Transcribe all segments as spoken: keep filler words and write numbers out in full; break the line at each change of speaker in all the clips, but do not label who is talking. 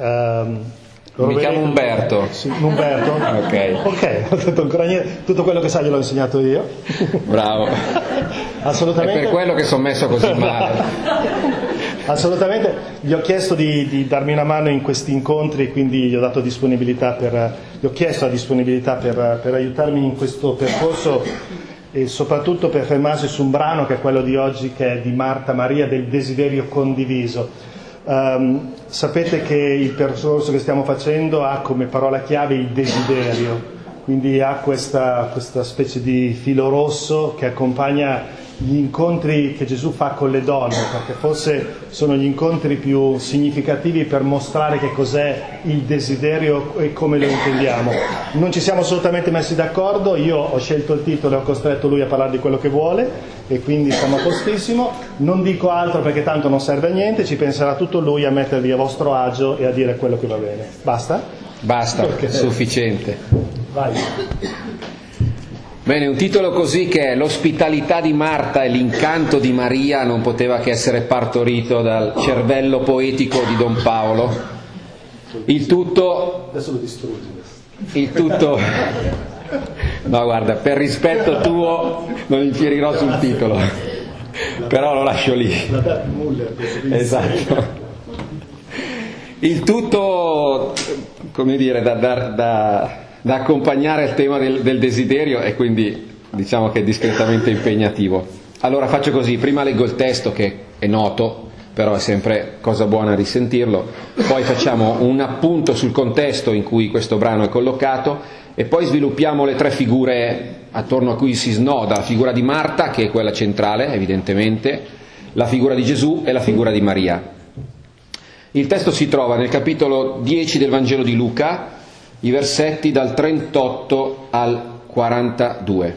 Um,
Mi chiamo Umberto.
Sì, Umberto?
Ok.
Ok, ho detto ancora niente. Tutto quello che sai gliel'ho insegnato io.
Bravo.
Assolutamente.
È per quello che sono messo così male.
Assolutamente. Gli ho chiesto di, di darmi una mano in questi incontri, quindi gli ho dato disponibilità per, gli ho chiesto la disponibilità per, per aiutarmi in questo percorso e soprattutto per fermarsi su un brano che è quello di oggi, che è di Marta Maria, del desiderio condiviso. Um, sapete che il percorso che stiamo facendo ha come parola chiave il desiderio, quindi ha questa, questa specie di filo rosso che accompagna gli incontri che Gesù fa con le donne, perché forse sono gli incontri più significativi per mostrare che cos'è il desiderio e come lo intendiamo. Non ci siamo assolutamente messi d'accordo, io ho scelto il titolo e ho costretto lui a parlare di quello che vuole e quindi siamo a postissimo. Non dico altro perché tanto non serve a niente, ci penserà tutto lui a mettervi a vostro agio e a dire quello che va bene. Basta?
Basta,
okay.
Sufficiente.
Vai.
Bene, un titolo così che è l'ospitalità di Marta e l'incanto di Maria non poteva che essere partorito dal cervello poetico di Don Paolo. Il tutto...
Adesso lo distruggi.
Il tutto... No, guarda, per rispetto tuo non infierirò sul titolo, però lo lascio lì. Esatto. Il tutto, come dire, da... da, da da accompagnare il tema del, del desiderio e quindi diciamo che è discretamente impegnativo. Allora faccio così, prima leggo il testo che è noto, però è sempre cosa buona risentirlo, poi facciamo un appunto sul contesto in cui questo brano è collocato e poi sviluppiamo le tre figure attorno a cui si snoda, la figura di Marta, che è quella centrale evidentemente, la figura di Gesù e la figura di Maria. Il testo si trova nel capitolo dieci del Vangelo di Luca, i versetti dal trentotto al quarantadue.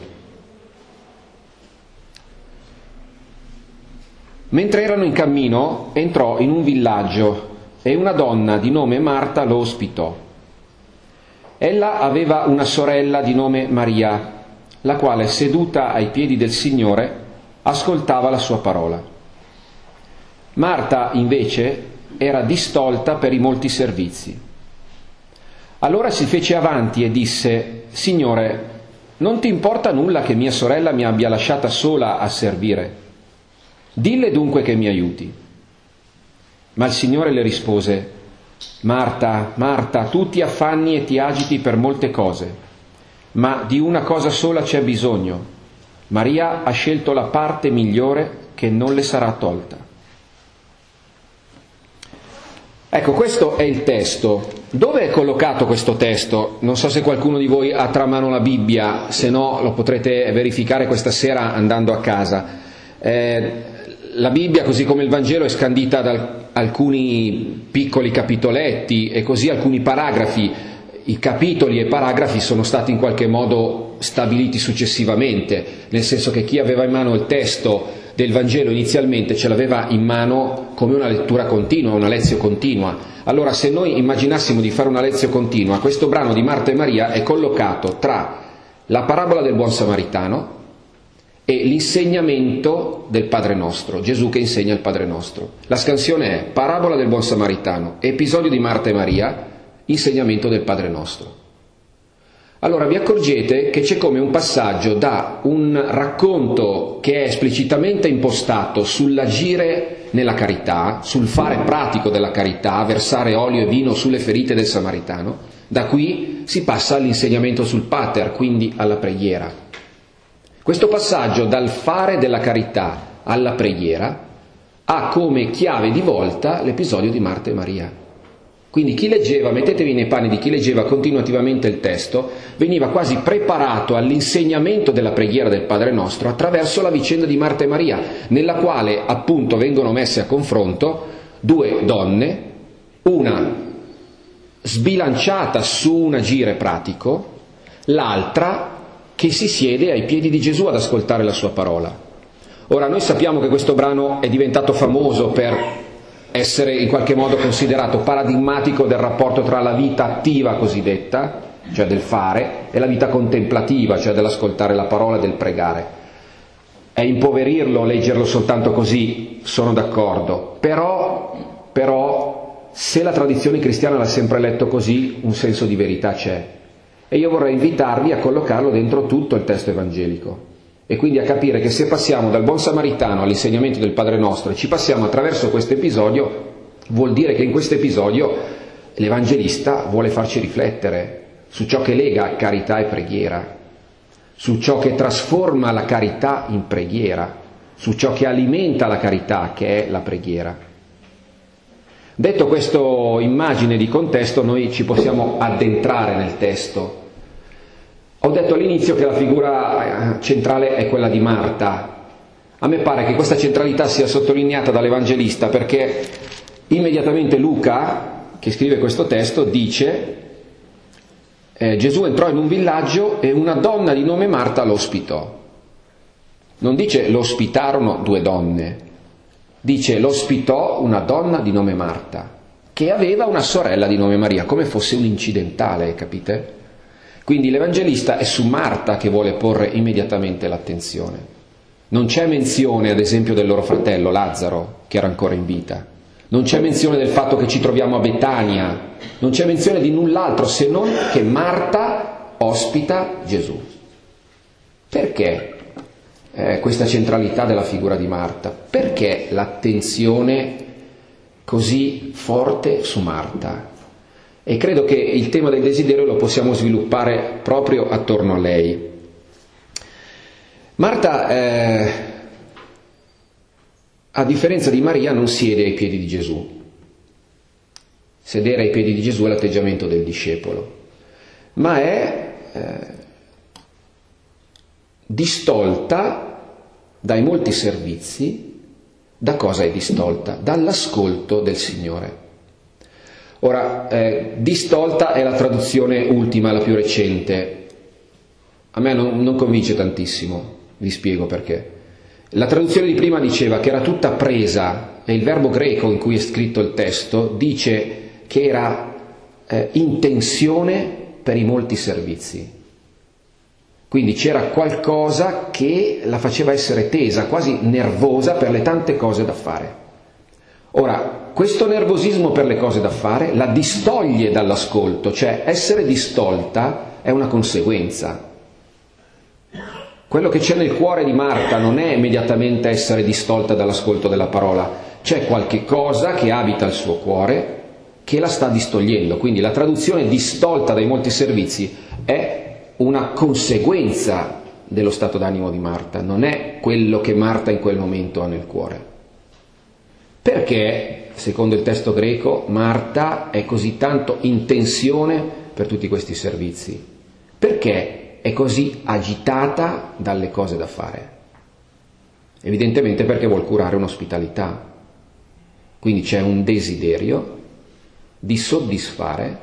Mentre erano in cammino, entrò in un villaggio e una donna di nome Marta lo ospitò. Ella aveva una sorella di nome Maria, la quale, seduta ai piedi del Signore, ascoltava la sua parola. Marta, invece, era distolta per i molti servizi. Allora si fece avanti e disse: Signore, non ti importa nulla che mia sorella mi abbia lasciata sola a servire? Dille dunque che mi aiuti. Ma il Signore le rispose: Marta, Marta, tu ti affanni e ti agiti per molte cose, ma di una cosa sola c'è bisogno. Maria ha scelto la parte migliore che non le sarà tolta. Ecco, questo è il testo. Dove è collocato questo testo? Non so se qualcuno di voi ha tra mano la Bibbia, se no lo potrete verificare questa sera andando a casa. Eh, la Bibbia, così come il Vangelo, è scandita da alcuni piccoli capitoletti e così alcuni paragrafi. I capitoli e paragrafi sono stati in qualche modo stabiliti successivamente, nel senso che chi aveva in mano il testo del Vangelo inizialmente ce l'aveva in mano come una lettura continua, una lezione continua. Allora, se noi immaginassimo di fare una lezione continua, questo brano di Marta e Maria è collocato tra la parabola del buon samaritano e l'insegnamento del Padre Nostro, Gesù che insegna il Padre Nostro. La scansione è parabola del buon samaritano, episodio di Marta e Maria, insegnamento del Padre Nostro. Allora vi accorgete che c'è come un passaggio da un racconto che è esplicitamente impostato sull'agire nella carità, sul fare pratico della carità, versare olio e vino sulle ferite del samaritano, da qui si passa all'insegnamento sul pater, quindi alla preghiera. Questo passaggio dal fare della carità alla preghiera ha come chiave di volta l'episodio di Marta e Maria. Quindi chi leggeva, mettetevi nei panni di chi leggeva continuativamente il testo, veniva quasi preparato all'insegnamento della preghiera del Padre Nostro attraverso la vicenda di Marta e Maria, nella quale appunto vengono messe a confronto due donne, una sbilanciata su un agire pratico, l'altra che si siede ai piedi di Gesù ad ascoltare la sua parola. Ora, noi sappiamo che questo brano è diventato famoso per essere in qualche modo considerato paradigmatico del rapporto tra la vita attiva cosiddetta, cioè del fare, e la vita contemplativa, cioè dell'ascoltare la parola e del pregare. È impoverirlo, leggerlo soltanto così, sono d'accordo, però, però se la tradizione cristiana l'ha sempre letto così, un senso di verità c'è. E io vorrei invitarvi a collocarlo dentro tutto il testo evangelico e quindi a capire che se passiamo dal buon samaritano all'insegnamento del Padre Nostro e ci passiamo attraverso questo episodio, vuol dire che in questo episodio l'Evangelista vuole farci riflettere su ciò che lega carità e preghiera, su ciò che trasforma la carità in preghiera, su ciò che alimenta la carità, che è la preghiera. Detto questo immagine di contesto, noi ci possiamo addentrare nel testo. Ho detto all'inizio che la figura centrale è quella di Marta. A me pare che questa centralità sia sottolineata dall'Evangelista perché immediatamente Luca, che scrive questo testo, dice eh, Gesù entrò in un villaggio e una donna di nome Marta lo ospitò. Non dice lo ospitarono due donne, dice lo ospitò una donna di nome Marta, che aveva una sorella di nome Maria, come fosse un incidentale, capite? Quindi l'Evangelista è su Marta che vuole porre immediatamente l'attenzione. Non c'è menzione, ad esempio, del loro fratello Lazzaro, che era ancora in vita. Non c'è menzione del fatto che ci troviamo a Betania. Non c'è menzione di null'altro se non che Marta ospita Gesù. Perché eh, questa centralità della figura di Marta? Perché l'attenzione così forte su Marta? E credo che il tema del desiderio lo possiamo sviluppare proprio attorno a lei. Marta, eh, a differenza di Maria, non siede ai piedi di Gesù. Sedere ai piedi di Gesù è l'atteggiamento del discepolo, ma è eh, distolta dai molti servizi. Da cosa è distolta? Dall'ascolto del Signore. Ora, eh, distolta è la traduzione ultima, la più recente. A me non, non convince tantissimo, vi spiego perché. La traduzione di prima diceva che era tutta presa, e il verbo greco in cui è scritto il testo dice che era eh, in tensione per i molti servizi. Quindi c'era qualcosa che la faceva essere tesa, quasi nervosa per le tante cose da fare. Ora, questo nervosismo per le cose da fare la distoglie dall'ascolto, cioè essere distolta è una conseguenza. Quello che c'è nel cuore di Marta non è immediatamente essere distolta dall'ascolto della parola, c'è qualche cosa che abita il suo cuore che la sta distogliendo. Quindi la traduzione distolta dai molti servizi è una conseguenza dello stato d'animo di Marta, non è quello che Marta in quel momento ha nel cuore. Perché, secondo il testo greco, Marta è così tanto in tensione per tutti questi servizi? Perché è così agitata dalle cose da fare? Evidentemente perché vuol curare un'ospitalità. Quindi c'è un desiderio di soddisfare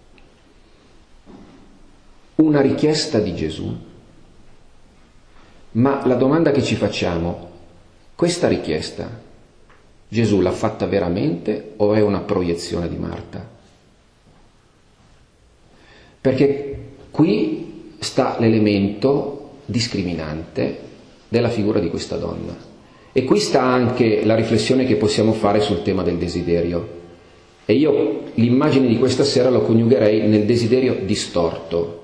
una richiesta di Gesù. Ma la domanda che ci facciamo, questa richiesta Gesù l'ha fatta veramente o è una proiezione di Marta? Perché qui sta l'elemento discriminante della figura di questa donna. E qui sta anche la riflessione che possiamo fare sul tema del desiderio. E io l'immagine di questa sera lo coniugherei nel desiderio distorto.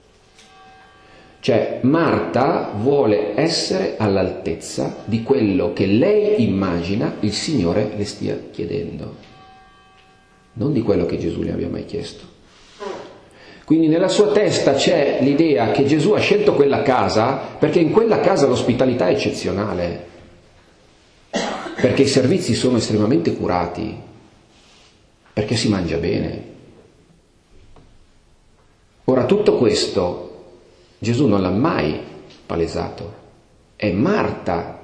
Cioè Marta vuole essere all'altezza di quello che lei immagina il Signore le stia chiedendo, non di quello che Gesù le abbia mai chiesto. Quindi nella sua testa c'è l'idea che Gesù ha scelto quella casa perché in quella casa l'ospitalità è eccezionale, perché i servizi sono estremamente curati, perché si mangia bene. Ora tutto questo Gesù non l'ha mai palesato, è Marta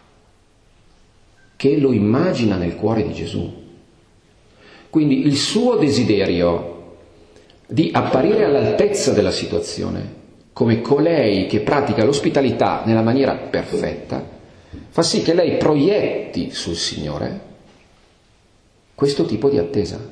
che lo immagina nel cuore di Gesù. Quindi il suo desiderio di apparire all'altezza della situazione, come colei che pratica l'ospitalità nella maniera perfetta, fa sì che lei proietti sul Signore questo tipo di attesa.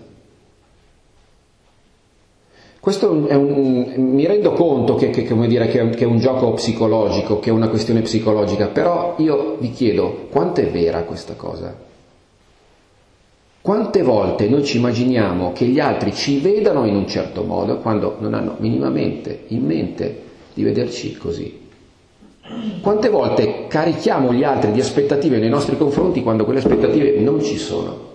Questo è un, mi rendo conto che, che, come dire, che, è un, che è un gioco psicologico, che è una questione psicologica, però io vi chiedo, quanto è vera questa cosa? Quante volte noi ci immaginiamo che gli altri ci vedano in un certo modo quando non hanno minimamente in mente di vederci così? Quante volte carichiamo gli altri di aspettative nei nostri confronti quando quelle aspettative non ci sono?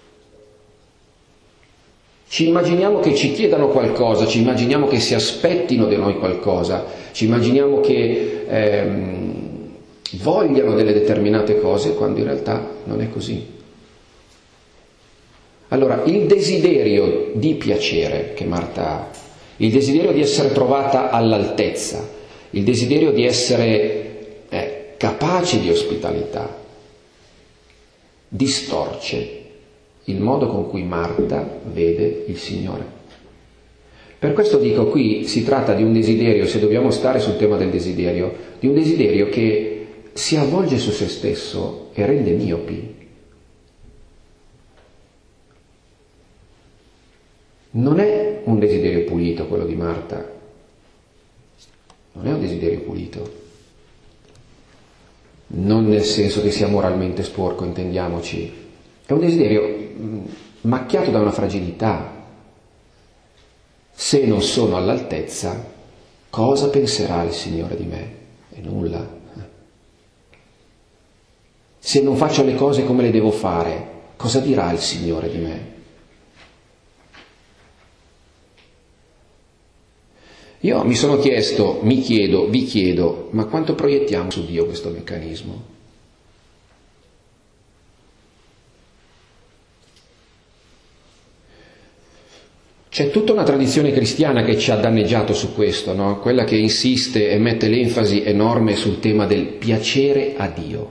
Ci immaginiamo che ci chiedano qualcosa, ci immaginiamo che si aspettino da noi qualcosa, ci immaginiamo che ehm, vogliano delle determinate cose quando in realtà non è così. Allora, il desiderio di piacere che Marta ha, il desiderio di essere trovata all'altezza, il desiderio di essere eh, capaci di ospitalità, distorce il modo con cui Marta vede il Signore. Per questo dico, qui si tratta di un desiderio, se dobbiamo stare sul tema del desiderio, di un desiderio che si avvolge su se stesso e rende miopi. Non è un desiderio pulito quello di Marta, non è un desiderio pulito, non nel senso che sia moralmente sporco, intendiamoci, è un desiderio macchiato da una fragilità. Se non sono all'altezza, cosa penserà il Signore di me? E nulla. Se non faccio le cose come le devo fare, cosa dirà il Signore di me? Io mi sono chiesto, mi chiedo, vi chiedo, ma quanto proiettiamo su Dio questo meccanismo? C'è tutta una tradizione cristiana che ci ha danneggiato su questo, no? Quella che insiste e mette l'enfasi enorme sul tema del piacere a Dio.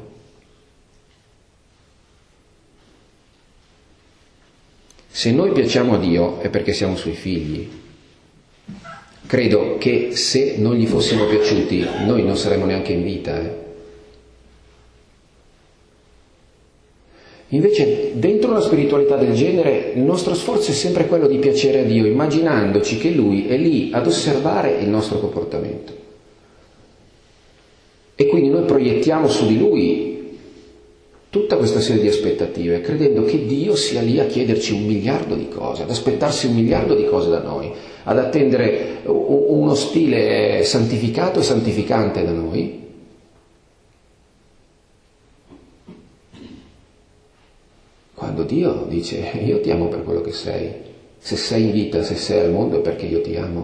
Se noi piacciamo a Dio è perché siamo suoi figli. Credo che se non gli fossimo piaciuti noi non saremmo neanche in vita. Eh. Invece dentro una spiritualità del genere il nostro sforzo è sempre quello di piacere a Dio, immaginandoci che Lui è lì ad osservare il nostro comportamento. E quindi noi proiettiamo su di Lui tutta questa serie di aspettative, credendo che Dio sia lì a chiederci un miliardo di cose, ad aspettarsi un miliardo di cose da noi, ad attendere uno stile santificato e santificante da noi. Quando Dio dice, io ti amo per quello che sei, se sei in vita, se sei al mondo è perché io ti amo.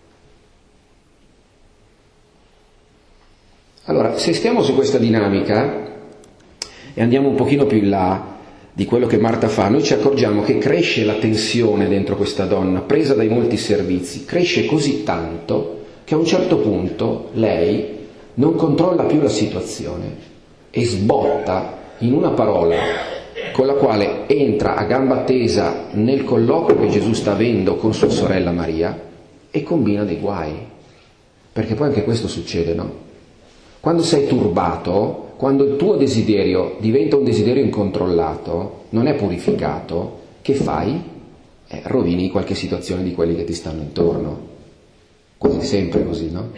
Allora, se stiamo su questa dinamica e andiamo un pochino più in là di quello che Marta fa, noi ci accorgiamo che cresce la tensione dentro questa donna, presa dai molti servizi, cresce così tanto che a un certo punto lei non controlla più la situazione e sbotta in una parola con la quale entra a gamba tesa nel colloquio che Gesù sta avendo con sua sorella Maria e combina dei guai. Perché poi anche questo succede, no? Quando sei turbato, quando il tuo desiderio diventa un desiderio incontrollato, non è purificato, che fai? Eh, rovini qualche situazione di quelli che ti stanno intorno. Quasi sempre così, no?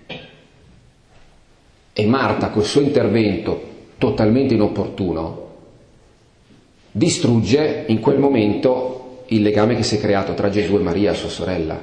E Marta, col suo intervento totalmente inopportuno, distrugge in quel momento il legame che si è creato tra Gesù e Maria, sua sorella.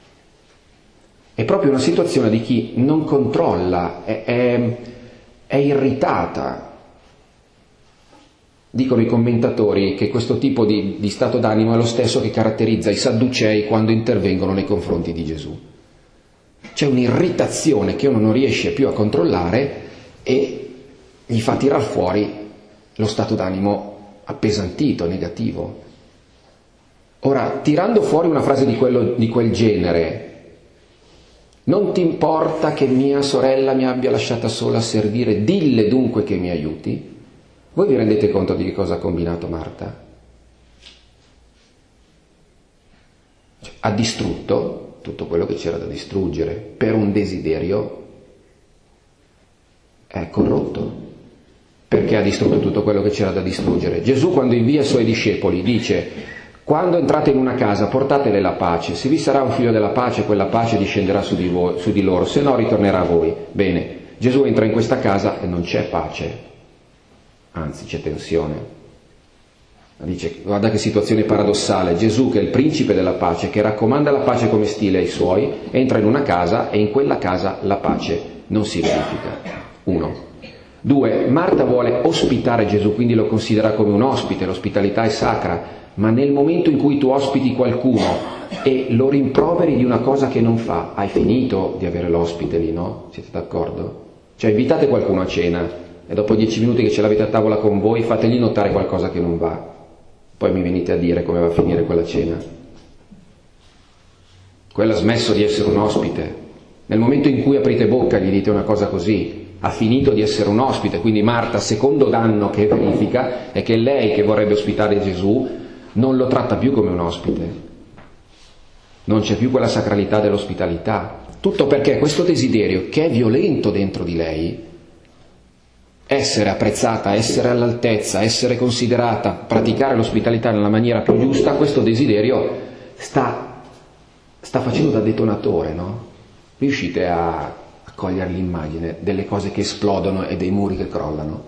È proprio una situazione di chi non controlla, è, è, è irritata. Dicono i commentatori che questo tipo di, di stato d'animo è lo stesso che caratterizza i sadducei quando intervengono nei confronti di Gesù. C'è un'irritazione che uno non riesce più a controllare e gli fa tirar fuori lo stato d'animo appesantito, negativo. Ora, tirando fuori una frase di, quello, di quel genere, non ti importa che mia sorella mi abbia lasciata sola a servire, dille dunque che mi aiuti. Voi vi rendete conto di che cosa ha combinato Marta? Cioè, ha distrutto tutto quello che c'era da distruggere per un desiderio è corrotto. Perché ha distrutto tutto quello che c'era da distruggere? Gesù, quando invia i suoi discepoli, dice: quando entrate in una casa portatele la pace, se vi sarà un figlio della pace quella pace discenderà su di, voi, su di loro, se no ritornerà a voi. Bene, Gesù entra in questa casa e non c'è pace, anzi c'è tensione. Dice, guarda che situazione paradossale, Gesù che è il principe della pace, che raccomanda la pace come stile ai suoi, entra in una casa e in quella casa la pace non si verifica. Uno. Due, Marta vuole ospitare Gesù, quindi lo considera come un ospite, l'ospitalità è sacra, ma nel momento in cui tu ospiti qualcuno e lo rimproveri di una cosa che non fa, hai finito di avere l'ospite lì, no? Siete d'accordo? Cioè invitate qualcuno a cena e dopo dieci minuti che ce l'avete a tavola con voi fategli notare qualcosa che non va. Poi mi venite a dire come va a finire quella cena. Quella ha smesso di essere un ospite. Nel momento in cui aprite bocca gli dite una cosa così, ha finito di essere un ospite. Quindi Marta, secondo danno che verifica, è che lei che vorrebbe ospitare Gesù non lo tratta più come un ospite. Non c'è più quella sacralità dell'ospitalità. Tutto perché questo desiderio, che è violento dentro di lei, essere apprezzata, essere all'altezza, essere considerata, praticare l'ospitalità nella maniera più giusta, questo desiderio sta, sta facendo da detonatore, no? Riuscite a, a cogliere l'immagine delle cose che esplodono e dei muri che crollano?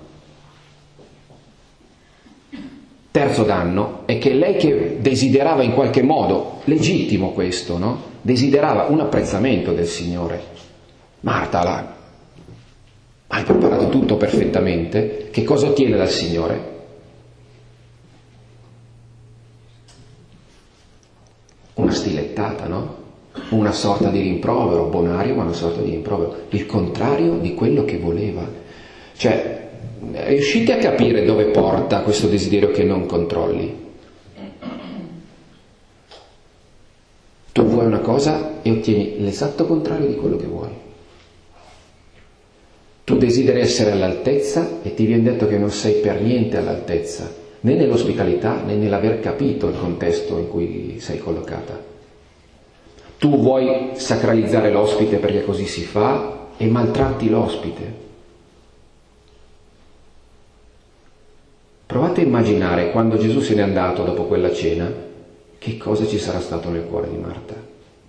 Terzo danno è che lei che desiderava in qualche modo, legittimo questo, no? Desiderava un apprezzamento del Signore. Marta la hai preparato tutto perfettamente, che cosa ottiene dal Signore? Una stilettata, no? Una sorta di rimprovero, bonario, ma una sorta di rimprovero, il contrario di quello che voleva. Cioè, riuscite a capire dove porta questo desiderio che non controlli? Tu vuoi una cosa e ottieni l'esatto contrario di quello che vuoi. Tu desideri essere all'altezza e ti viene detto che non sei per niente all'altezza, né nell'ospitalità né nell'aver capito il contesto in cui sei collocata. Tu vuoi sacralizzare l'ospite perché così si fa e maltratti l'ospite. Provate a immaginare quando Gesù se n'è andato dopo quella cena, che cosa ci sarà stato nel cuore di Marta.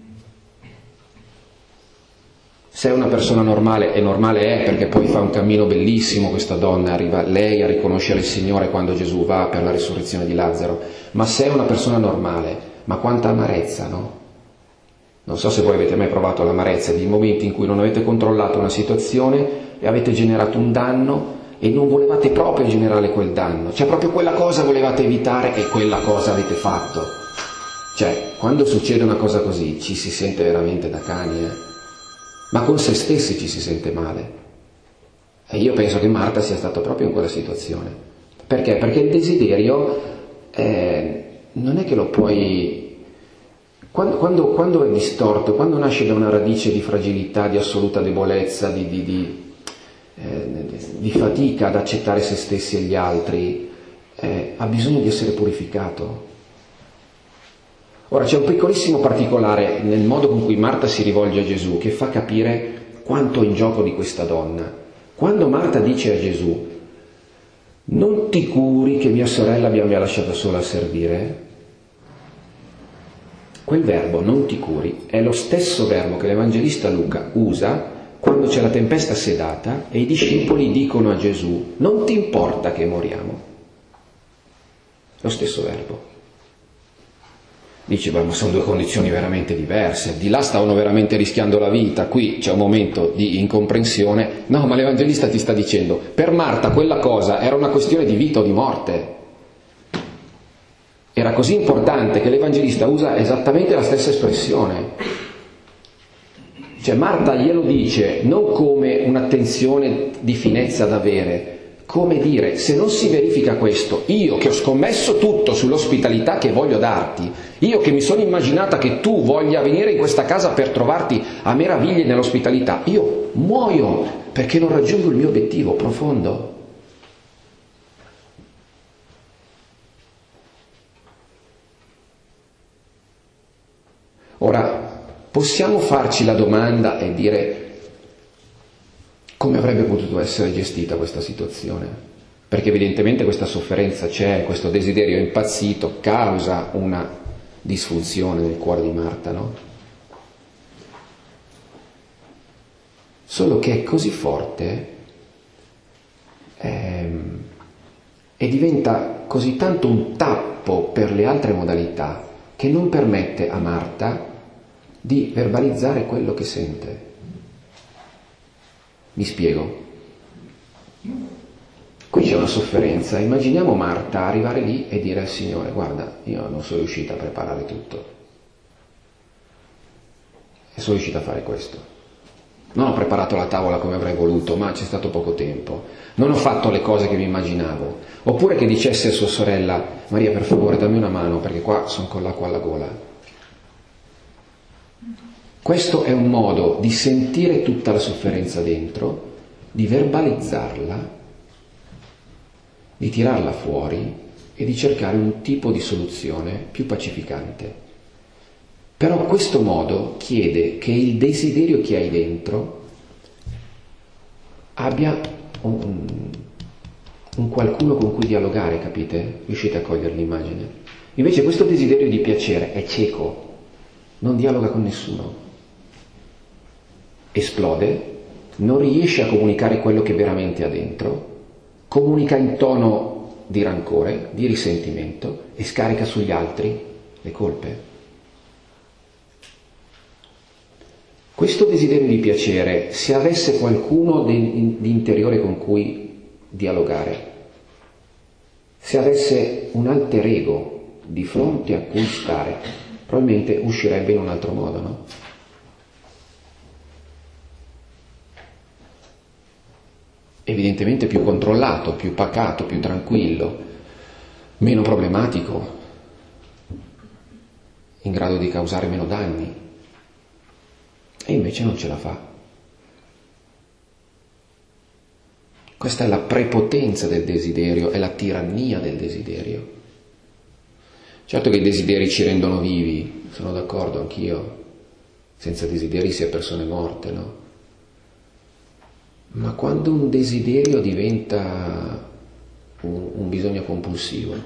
Se è una persona normale, e normale è perché poi fa un cammino bellissimo questa donna, arriva lei a riconoscere il Signore quando Gesù va per la risurrezione di Lazzaro, ma se è una persona normale, ma quanta amarezza, no? Non so se voi avete mai provato l'amarezza di momenti in cui non avete controllato una situazione e avete generato un danno e non volevate proprio generare quel danno, cioè proprio quella cosa volevate evitare e quella cosa avete fatto. Cioè, quando succede una cosa così ci si sente veramente da cani, eh? Ma con se stessi ci si sente male. E io penso che Marta sia stata proprio in quella situazione. Perché? Perché il desiderio eh, non è che lo puoi... Quando, quando, quando è distorto, quando nasce da una radice di fragilità, di assoluta debolezza, di, di, di, eh, di fatica ad accettare se stessi e gli altri, eh, ha bisogno di essere purificato. Ora c'è un piccolissimo particolare nel modo con cui Marta si rivolge a Gesù che fa capire quanto è in gioco di questa donna. Quando Marta dice a Gesù: non ti curi che mia sorella mi abbia lasciata sola a servire? Quel verbo, non ti curi, è lo stesso verbo che l'Evangelista Luca usa quando c'è la tempesta sedata e i discepoli dicono a Gesù: non ti importa che moriamo? Lo stesso verbo. Dice, ma sono due condizioni veramente diverse, di là stavano veramente rischiando la vita, qui c'è un momento di incomprensione. No, ma l'Evangelista ti sta dicendo, per Marta quella cosa era una questione di vita o di morte. Era così importante che l'Evangelista usa esattamente la stessa espressione. Cioè Marta glielo dice non come un'attenzione di finezza da avere, come dire, se non si verifica questo, io che ho scommesso tutto sull'ospitalità che voglio darti, io che mi sono immaginata che tu voglia venire in questa casa per trovarti a meraviglie nell'ospitalità, io muoio perché non raggiungo il mio obiettivo profondo. Ora, possiamo farci la domanda e dire: come avrebbe potuto essere gestita questa situazione? Perché evidentemente questa sofferenza c'è, questo desiderio impazzito causa una disfunzione nel cuore di Marta, no? Solo che è così forte, ehm, è diventa così tanto un tappo per le altre modalità che non permette a Marta di verbalizzare quello che sente. Mi spiego. Qui c'è una sofferenza. Immaginiamo Marta arrivare lì e dire al Signore: guarda, io non sono riuscita a preparare tutto e sono riuscita a fare questo. Non ho preparato la tavola come avrei voluto, ma c'è stato poco tempo. Non ho fatto le cose che mi immaginavo. Oppure che dicesse a sua sorella: Maria, per favore, dammi una mano perché qua sono con l'acqua alla gola. Questo è un modo di sentire tutta la sofferenza dentro, di verbalizzarla, di tirarla fuori e di cercare un tipo di soluzione più pacificante. Però questo modo chiede che il desiderio che hai dentro abbia un, un qualcuno con cui dialogare, capite? Riuscite a cogliere l'immagine? Invece questo desiderio di piacere è cieco, non dialoga con nessuno, esplode, non riesce a comunicare quello che veramente ha dentro, comunica in tono di rancore, di risentimento e scarica sugli altri le colpe. Questo desiderio di piacere, se avesse qualcuno di, di interiore con cui dialogare, se avesse un alter ego di fronte a cui stare, probabilmente uscirebbe in un altro modo, no? Evidentemente più controllato, più pacato, più tranquillo, meno problematico, in grado di causare meno danni. E invece non ce la fa. Questa è la prepotenza del desiderio, è la tirannia del desiderio. Certo che i desideri ci rendono vivi, sono d'accordo anch'io. Senza desideri si è persone morte, no? Ma quando un desiderio diventa un, un bisogno compulsivo,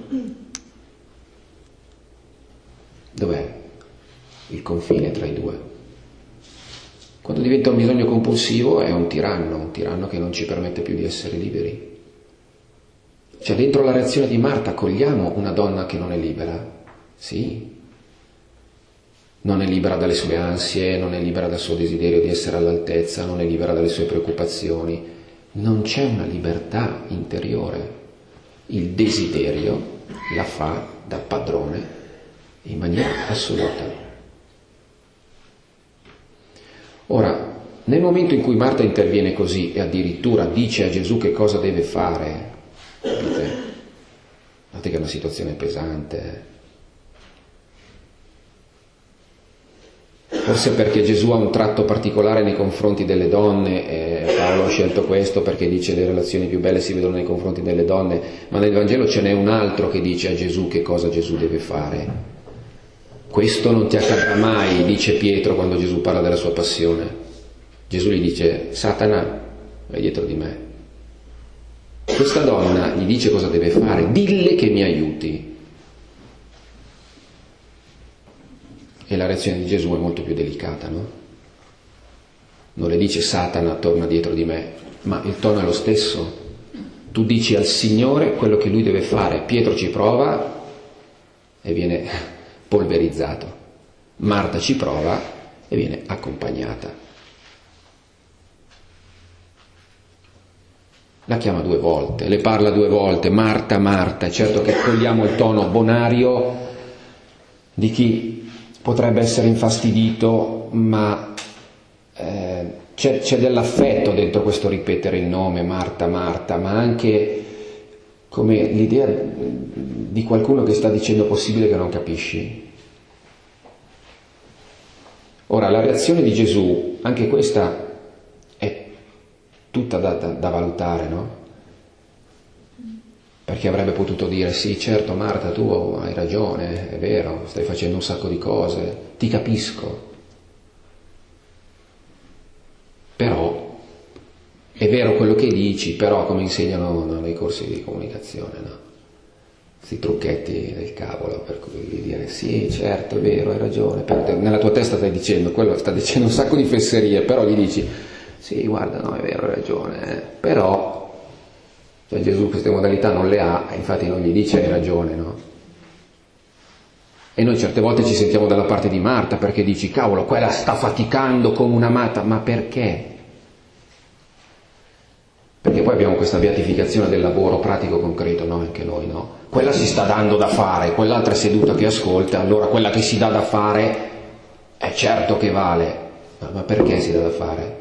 dov'è il confine tra i due? Quando diventa un bisogno compulsivo è un tiranno, un tiranno che non ci permette più di essere liberi. Cioè dentro la reazione di Marta cogliamo una donna che non è libera? Sì. Non è libera dalle sue ansie, non è libera dal suo desiderio di essere all'altezza, non è libera dalle sue preoccupazioni. Non c'è una libertà interiore. Il desiderio la fa da padrone in maniera assoluta. Ora, nel momento in cui Marta interviene così e addirittura dice a Gesù che cosa deve fare, vedete, guardate che è una situazione pesante. Forse perché Gesù ha un tratto particolare nei confronti delle donne, eh, Paolo ha scelto questo perché dice le relazioni più belle si vedono nei confronti delle donne, ma nel Vangelo ce n'è un altro che dice a Gesù che cosa Gesù deve fare. Questo non ti accadrà mai, dice Pietro quando Gesù parla della sua passione. Gesù gli dice: Satana, vai dietro di me. Questa donna gli dice cosa deve fare: dille che mi aiuti. E la reazione di Gesù è molto più delicata, no? Non le dice: Satana, torna dietro di me, ma il tono è lo stesso. Tu dici al Signore quello che lui deve fare. Pietro ci prova e viene polverizzato. Marta ci prova e viene accompagnata. La chiama due volte, le parla due volte: Marta, Marta. È certo che cogliamo il tono bonario di chi potrebbe essere infastidito, ma eh, c'è, c'è dell'affetto dentro questo ripetere il nome Marta, Marta, ma anche come l'idea di qualcuno che sta dicendo: possibile che non capisci? Ora, la reazione di Gesù, anche questa è tutta da, da, da valutare, no? Perché avrebbe potuto dire: sì, certo Marta, tu hai ragione, è vero, stai facendo un sacco di cose, ti capisco. Però è vero quello che dici, però come insegnano no, nei corsi di comunicazione, no? Questi trucchetti del cavolo, per cui dire: sì, certo, è vero, hai ragione. Te, nella tua testa stai dicendo, quello sta dicendo un sacco di fesserie, però gli dici: sì, guarda, no, è vero, hai ragione, eh. Però Cioè Gesù queste modalità non le ha, infatti non gli dice hai ragione, no? E noi certe volte ci sentiamo dalla parte di Marta perché dici cavolo, quella sta faticando come una matta, ma perché? Perché poi abbiamo questa beatificazione del lavoro pratico concreto, no? Anche noi, no? Quella si sta dando da fare, quell'altra è seduta che ascolta, allora quella che si dà da fare è certo che vale, ma perché si dà da fare?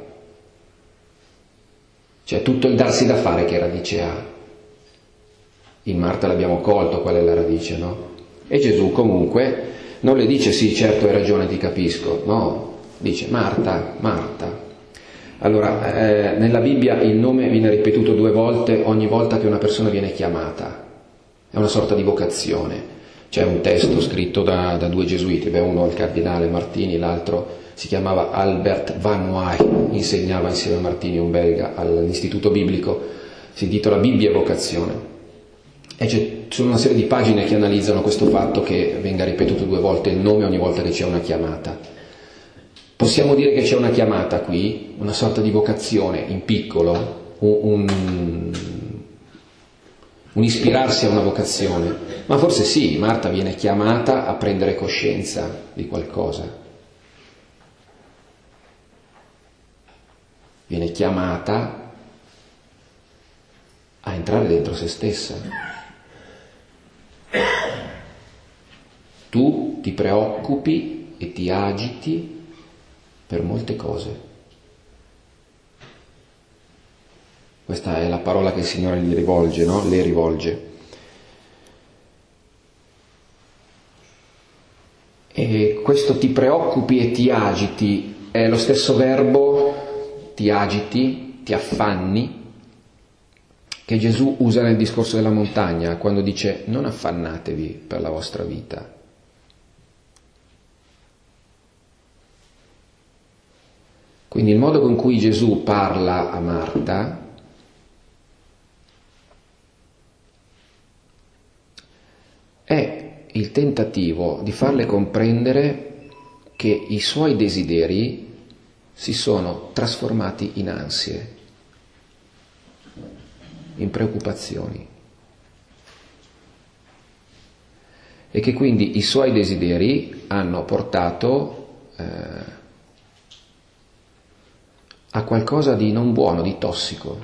Cioè tutto il darsi da fare che radice ha? In Marta l'abbiamo colto, qual è la radice, no? E Gesù comunque non le dice sì, certo hai ragione, ti capisco, no, dice Marta, Marta. Allora, eh, nella Bibbia il nome viene ripetuto due volte ogni volta che una persona viene chiamata, è una sorta di vocazione. C'è un testo scritto da, da due gesuiti, beh, uno il cardinale Martini, l'altro si chiamava Albert Van Waay, insegnava insieme a Martini, un belga, all'istituto biblico, si intitola Bibbia e vocazione. E c'è sono una serie di pagine che analizzano questo fatto che venga ripetuto due volte il nome ogni volta che c'è una chiamata. Possiamo dire che c'è una chiamata qui, una sorta di vocazione in piccolo, un, un, un ispirarsi a una vocazione, ma forse sì, Marta viene chiamata a prendere coscienza di qualcosa, viene chiamata a entrare dentro se stessa. Tu ti preoccupi e ti agiti per molte cose. Questa è la parola che il Signore gli rivolge, no? Le rivolge. E questo ti preoccupi e ti agiti è lo stesso verbo ti agiti, ti affanni, che Gesù usa nel discorso della montagna, quando dice non affannatevi per la vostra vita. Quindi il modo con cui Gesù parla a Marta è il tentativo di farle comprendere che i suoi desideri si sono trasformati in ansie, in preoccupazioni, e che quindi i suoi desideri hanno portato eh, a qualcosa di non buono, di tossico.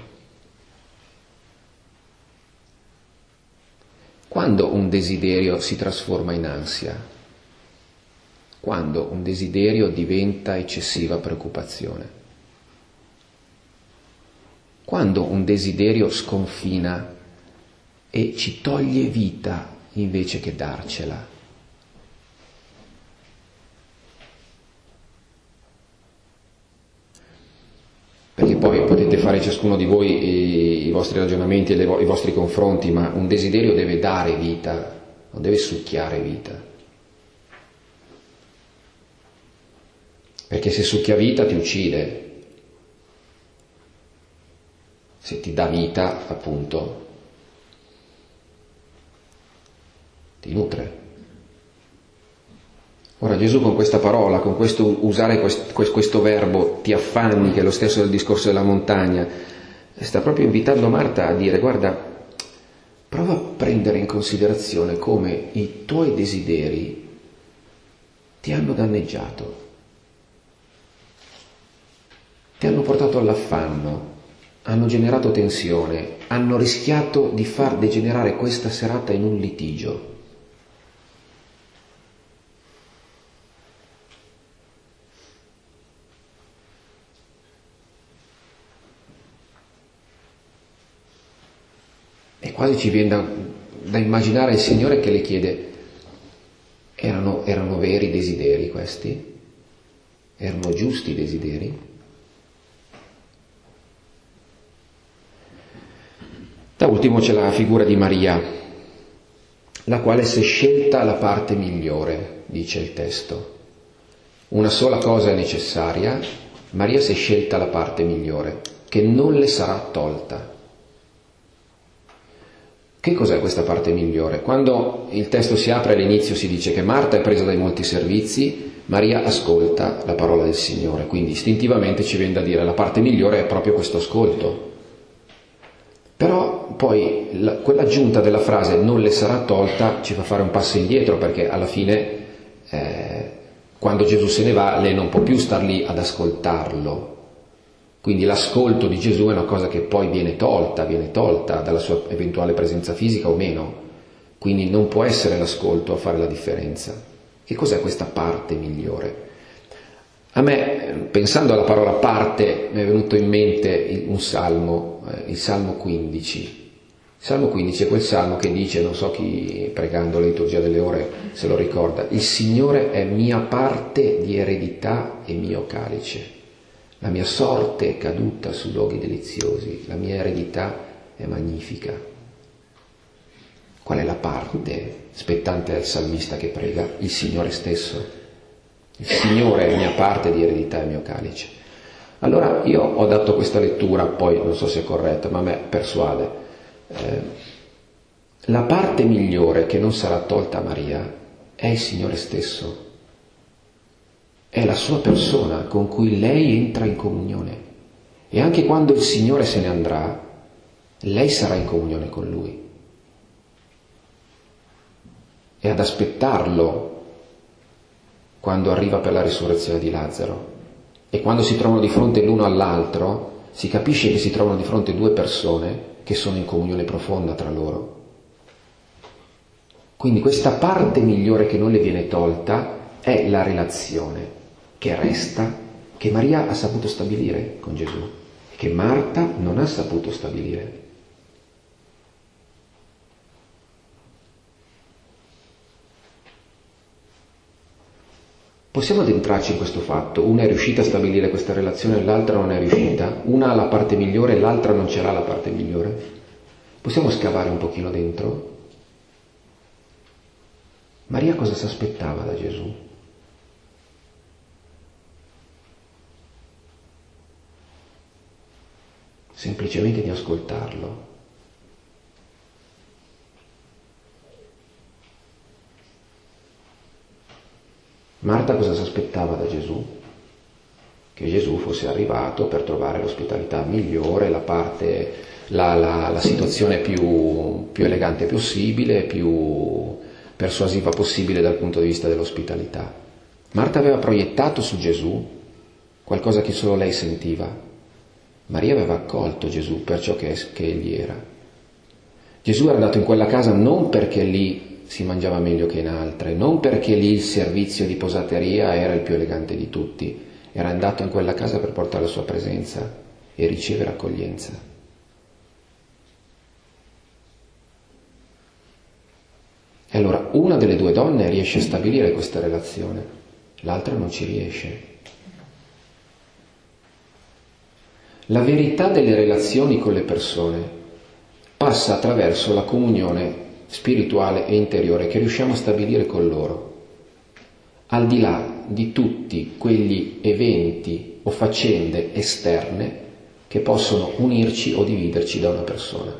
Quando un desiderio si trasforma in ansia? Quando un desiderio diventa eccessiva preoccupazione? Quando un desiderio sconfina e ci toglie vita invece che darcela? Perché poi potete fare ciascuno di voi i vostri ragionamenti e i vostri confronti, ma un desiderio deve dare vita, non deve succhiare vita. Perché se succhia vita ti uccide. Se ti dà vita, appunto, ti nutre. Ora Gesù con questa parola, con questo usare questo, questo verbo ti affanni, che è lo stesso del discorso della montagna, sta proprio invitando Marta a dire guarda, prova a prendere in considerazione come i tuoi desideri ti hanno danneggiato, ti hanno portato all'affanno, hanno generato tensione, hanno rischiato di far degenerare questa serata in un litigio. E quasi ci viene da, da immaginare il Signore che le chiede, erano, erano veri desideri questi? Erano giusti desideri? Da ultimo c'è la figura di Maria, la quale si è scelta la parte migliore, dice il testo. Una sola cosa è necessaria, Maria si è scelta la parte migliore, che non le sarà tolta. Che cos'è questa parte migliore? Quando il testo si apre all'inizio si dice che Marta è presa dai molti servizi, Maria ascolta la parola del Signore, quindi istintivamente ci viene da dire la parte migliore è proprio questo ascolto. Però poi la, quell'aggiunta della frase non le sarà tolta ci fa fare un passo indietro, perché alla fine eh, quando Gesù se ne va lei non può più star lì ad ascoltarlo. Quindi l'ascolto di Gesù è una cosa che poi viene tolta, viene tolta dalla sua eventuale presenza fisica o meno. Quindi non può essere l'ascolto a fare la differenza. Che cos'è questa parte migliore? A me, pensando alla parola parte, mi è venuto in mente un salmo, il Salmo quindici. Il Salmo quindici è quel salmo che dice, non so chi pregando la liturgia delle ore se lo ricorda: il Signore è mia parte di eredità e mio calice. La mia sorte è caduta su luoghi deliziosi, la mia eredità è magnifica. Qual è la parte spettante al salmista che prega? Il Signore stesso. Il Signore è mia parte di eredità e mio calice. Allora io ho dato questa lettura, poi non so se è corretta, ma a me persuade. Eh, la parte migliore che non sarà tolta a Maria è il Signore stesso. È la sua persona con cui lei entra in comunione. E anche quando il Signore se ne andrà, lei sarà in comunione con Lui. E ad aspettarlo quando arriva per la risurrezione di Lazzaro. E quando si trovano di fronte l'uno all'altro, si capisce che si trovano di fronte due persone che sono in comunione profonda tra loro. Quindi questa parte migliore che non le viene tolta è la relazione che resta, che Maria ha saputo stabilire con Gesù e che Marta non ha saputo stabilire. Possiamo addentrarci in questo fatto. Una è riuscita a stabilire questa relazione, l'altra non è riuscita. Una ha la parte migliore, l'altra non ce l'ha la parte migliore. Possiamo scavare un pochino dentro? Maria cosa si aspettava da Gesù? Semplicemente di ascoltarlo. Marta cosa si aspettava da Gesù? Che Gesù fosse arrivato per trovare l'ospitalità migliore, la parte, la, la, la situazione più, più elegante possibile, più persuasiva possibile dal punto di vista dell'ospitalità. Marta aveva proiettato su Gesù qualcosa che solo lei sentiva. Maria aveva accolto Gesù per ciò che, che egli era. Gesù era andato in quella casa non perché lì si mangiava meglio che in altre, non perché lì il servizio di posateria era il più elegante di tutti, era andato in quella casa per portare la sua presenza e ricevere accoglienza. E allora una delle due donne riesce a stabilire questa relazione, l'altra non ci riesce. La verità delle relazioni con le persone passa attraverso la comunione spirituale e interiore che riusciamo a stabilire con loro, al di là di tutti quegli eventi o faccende esterne che possono unirci o dividerci da una persona.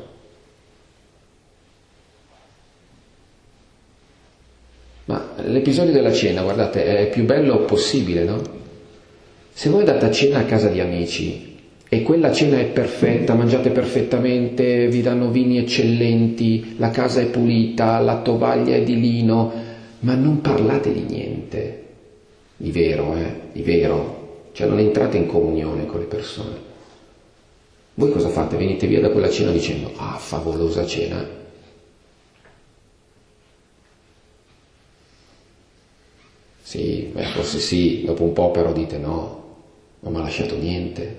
Ma l'episodio della cena, guardate, è più bello possibile, no? Se voi andate a cena a casa di amici e quella cena è perfetta, mangiate perfettamente, vi danno vini eccellenti, la casa è pulita, la tovaglia è di lino, ma non parlate di niente, di vero, eh, di vero, cioè non entrate in comunione con le persone. Voi cosa fate? Venite via da quella cena dicendo, ah, favolosa cena. Sì, beh, forse sì, dopo un po' però dite no, non mi ha lasciato niente.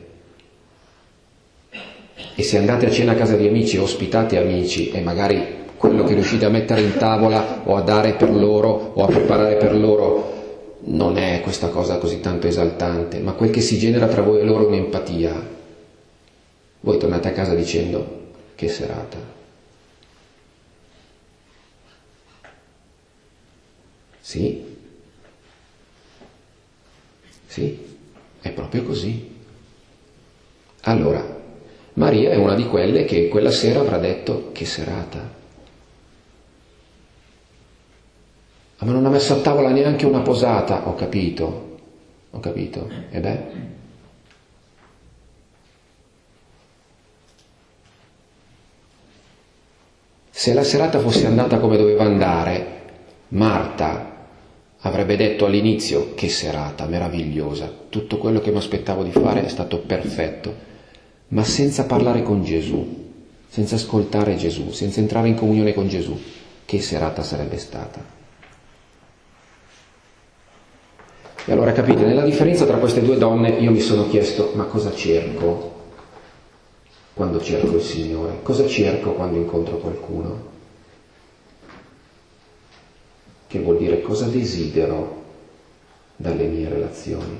E se andate a cena a casa di amici, ospitate amici e magari quello che riuscite a mettere in tavola o a dare per loro o a preparare per loro non è questa cosa così tanto esaltante, ma quel che si genera tra voi e loro è un'empatia. Voi tornate a casa dicendo che serata. Sì, sì, è proprio così. Allora, Maria è una di quelle che quella sera avrà detto che serata. Ah, ma non ha messo a tavola neanche una posata, ho capito, ho capito, e beh. se la serata fosse andata come doveva andare, Marta avrebbe detto all'inizio: che serata meravigliosa, tutto quello che mi aspettavo di fare è stato perfetto, ma senza parlare con Gesù, senza ascoltare Gesù, senza entrare in comunione con Gesù, che serata sarebbe stata? E allora capite, nella differenza tra queste due donne io mi sono chiesto: ma cosa cerco quando cerco il Signore? Cosa cerco quando incontro qualcuno? Che vuol dire cosa desidero dalle mie relazioni.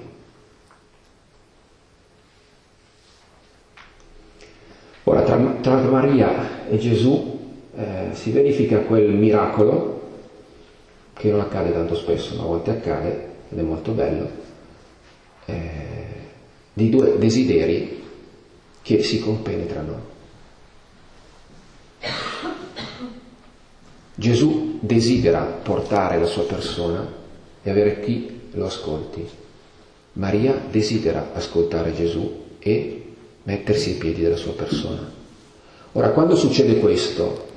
Ora, tra, tra Maria e Gesù eh, si verifica quel miracolo che non accade tanto spesso, ma a volte accade, ed è molto bello, eh, di due desideri che si compenetrano. Gesù desidera portare la sua persona e avere chi lo ascolti. Maria desidera ascoltare Gesù e mettersi ai piedi della sua persona. Ora, quando succede questo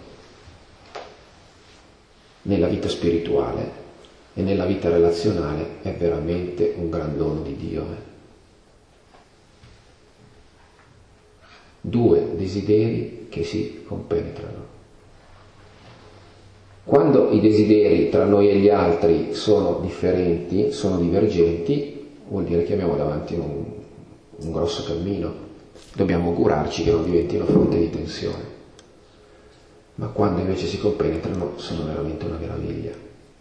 nella vita spirituale e nella vita relazionale, è veramente un gran dono di Dio. Eh? Due desideri che si compenetrano. Quando i desideri tra noi e gli altri sono differenti, sono divergenti, vuol dire che abbiamo davanti un, un grosso cammino. Dobbiamo augurarci che non diventino fonte di tensione. Ma quando invece si compenetrano sono veramente una meraviglia.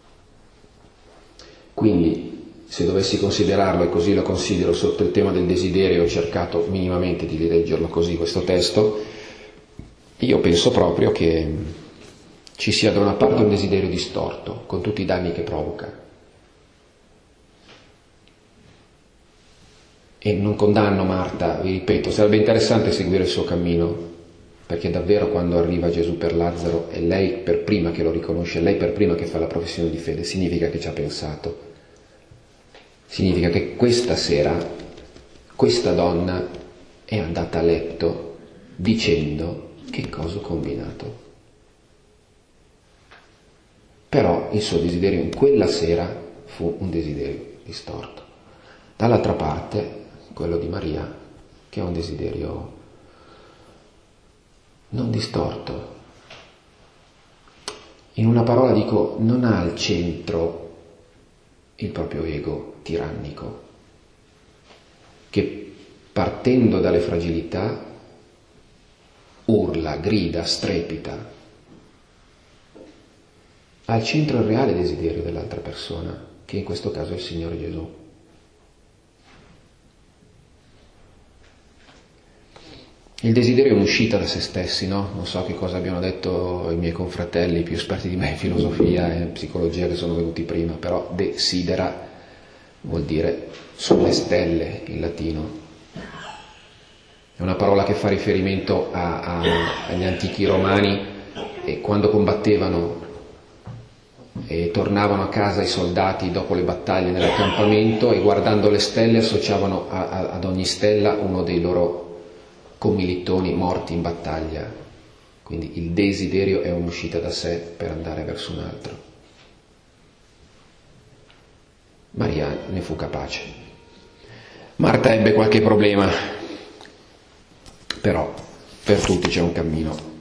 Quindi, se dovessi considerarlo, e così lo considero sotto il tema del desiderio, ho cercato minimamente di rileggerlo così questo testo, io penso proprio che ci sia da una parte un desiderio distorto, con tutti i danni che provoca. E non condanno Marta, vi ripeto, sarebbe interessante seguire il suo cammino, perché davvero quando arriva Gesù per Lazzaro è lei per prima che lo riconosce, è lei per prima che fa la professione di fede, significa che ci ha pensato. Significa che questa sera questa donna è andata a letto dicendo: che cosa ho combinato? Però il suo desiderio in quella sera fu un desiderio distorto. Dall'altra parte, quello di Maria, che è un desiderio non distorto. In una parola dico, non ha al centro il proprio ego tirannico, che partendo dalle fragilità urla, grida, strepita. Ha al centro il reale desiderio dell'altra persona, che in questo caso è il Signore Gesù. Il desiderio è un'uscita da se stessi, no? Non so che cosa abbiano detto i miei confratelli più esperti di me in filosofia e psicologia che sono venuti prima, però desidera vuol dire sulle stelle in latino. È una parola che fa riferimento a, a, agli antichi romani, e quando combattevano e tornavano a casa i soldati dopo le battaglie nell'accampamento, e guardando le stelle associavano a, a, ad ogni stella uno dei loro commilitoni morti in battaglia. Quindi il desiderio è un'uscita da sé per andare verso un altro. Maria ne fu capace. Marta ebbe qualche problema, però per tutti c'è un cammino.